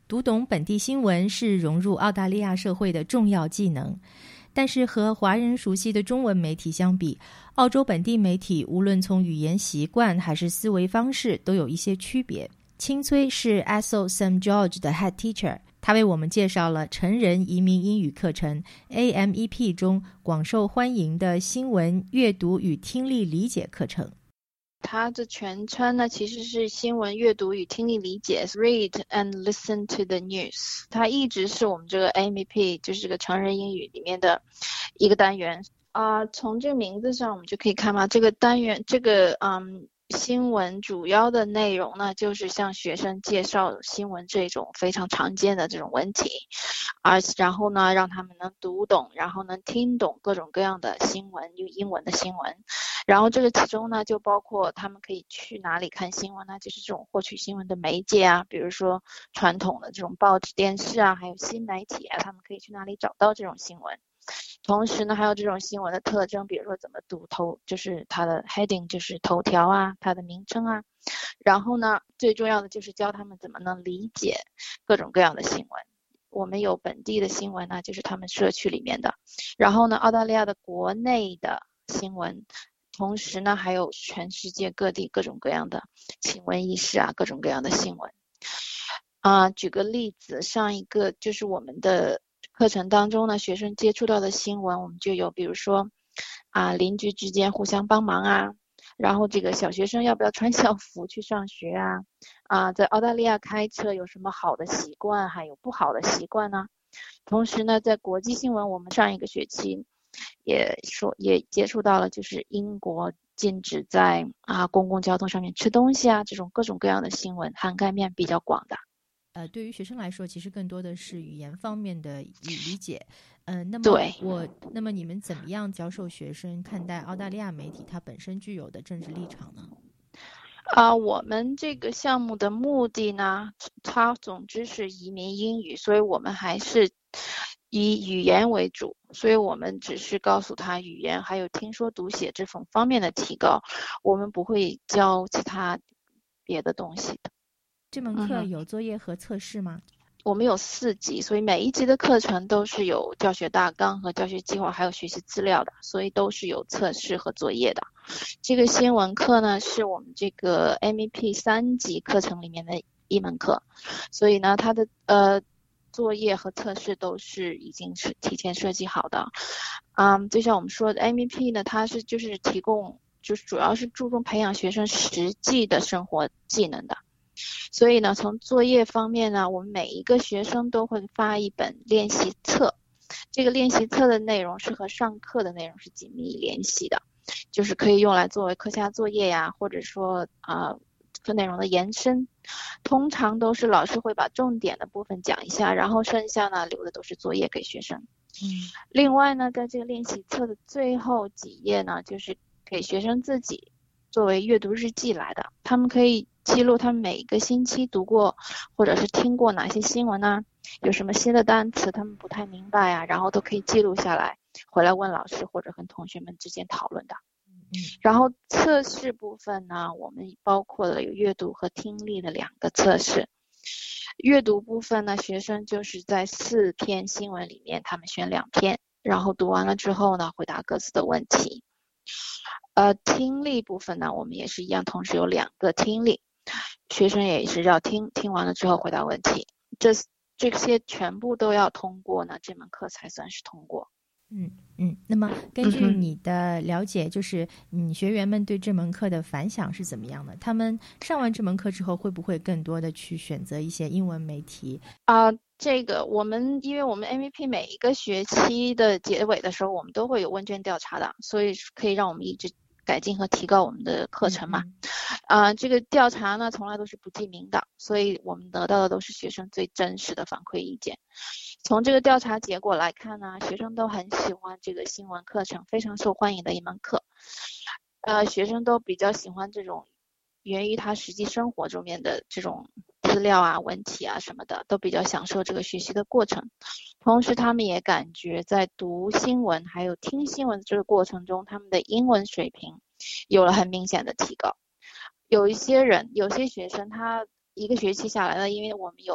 读懂本地新闻是融入澳大利亚社会的重要技能。但是和华人熟悉的中文媒体相比，澳洲本地媒体无论从语言习惯还是思维方式都有一些区别。青崔是 ASO St George 的 Head Teacher， 他为我们介绍了成人移民英语课程 AMEP 中广受欢迎的新闻阅读与听力理解课程。 它的全称呢其实是新闻阅读与听力理解 Read and Listen to the News， 它一直是我们这个 AMEP 就是这个成人英语里面的一个单元从这个名字上我们就可以看到这个单元新闻主要的内容呢就是向学生介绍新闻这种非常常见的这种问题然后呢让他们能读懂，然后能听懂各种各样的新闻，用英文的新闻。然后这个其中呢就包括他们可以去哪里看新闻呢，就是这种获取新闻的媒介比如说传统的这种报纸电视还有新媒体他们可以去哪里找到这种新闻。同时呢还有这种新闻的特征，比如说怎么读就是它的 heading 就是头条它的名称然后呢最重要的就是教他们怎么能理解各种各样的新闻。我们有本地的新闻就是他们社区里面的，然后呢澳大利亚的国内的新闻，同时呢还有全世界各地各种各样的新闻意识各种各样的新闻举个例子，上一个就是我们的课程当中呢学生接触到的新闻，我们就有比如说邻居之间互相帮忙然后这个小学生要不要穿校服去上学在澳大利亚开车有什么好的习惯还有不好的习惯呢？同时呢在国际新闻我们上一个学期也接触到了就是英国禁止在公共交通上面吃东西这种各种各样的新闻，涵盖面比较广的。 对于学生来说其实更多的是语言方面的理解那么你们怎么样教授学生看待澳大利亚媒体它本身具有的政治立场呢？ 我们这个项目的目的呢它总之是移民英语，所以我们还是以语言为主，所以我们只是告诉他语言还有听说读写这种方面的提高，我们不会教其他别的东西的。 这门课有作业和测试吗？ 我们有4级，所以每一级的课程都是有教学大纲和教学计划还有学习资料的，所以都是有测试和作业的。这个新闻课呢是我们这个 MEP 3级课程里面的一门课，所以呢它的作业和测试都是已经是提前设计好的就像我们说的 MEP 呢它是就是提供就是主要是注重培养学生实际的生活技能的。所以呢从作业方面呢我们每一个学生都会发一本练习册，这个练习册的内容是和上课的内容是紧密联系的，就是可以用来作为课下作业或者说课内容的延伸。通常都是老师会把重点的部分讲一下，然后剩下呢留的都是作业给学生。另外呢在这个练习册的最后几页呢就是给学生自己作为阅读日记来的，他们可以记录他们每一个星期读过或者是听过哪些新闻有什么新的单词他们不太明白然后都可以记录下来，回来问老师或者跟同学们之间讨论的。然后测试部分呢我们包括了有阅读和听力的2个测试。阅读部分呢学生就是在4篇新闻里面他们选2篇，然后读完了之后呢回答各自的问题。听力部分呢我们也是一样，同时有2个听力，学生也是要听完了之后回答问题，这些全部都要通过呢这门课才算是通过。 那么根据你的了解就是学员们对这门课的反响是怎么样的？他们上完这门课之后会不会更多的去选择一些英文媒体这个因为我们 MEP 每一个学期的结尾的时候我们都会有问卷调查的，所以可以让我们一直改进和提高我们的课程嘛。这个调查呢从来都是不记名的，所以我们得到的都是学生最真实的反馈意见。从这个调查结果来看呢，学生都很喜欢这个新闻课程，非常受欢迎的一门课。学生都比较喜欢这种源于他实际生活中面的这种资料问题什么的，都比较享受这个学习的过程。同时他们也感觉在读新闻还有听新闻这个过程中，他们的英文水平有了很明显的提高。有些学生他一个学期下来呢，因为我们有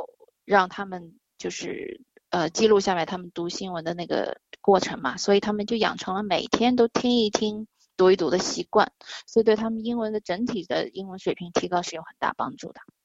让他们就是记录下来他们读新闻的那个过程嘛，所以他们就养成了每天都听一听读一读的习惯，所以对他们英文的整体的英文水平提高是有很大帮助的。